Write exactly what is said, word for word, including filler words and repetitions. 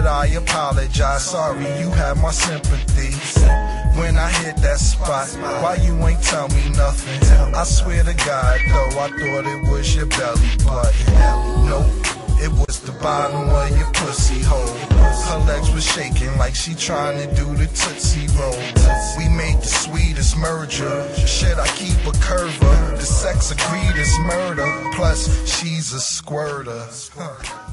but I apologize. Sorry, you have my sympathy. When I hit that spot, why you ain't tell me nothing? I swear to God, though, I thought it was your belly button. Nope, it was the bottom of your pussy hole. Her legs were shaking like she trying to do the Tootsie Roll. We made the sweetest merger. Shit, I keep a curver. The sex agreed is murder. Plus, she's a squirter.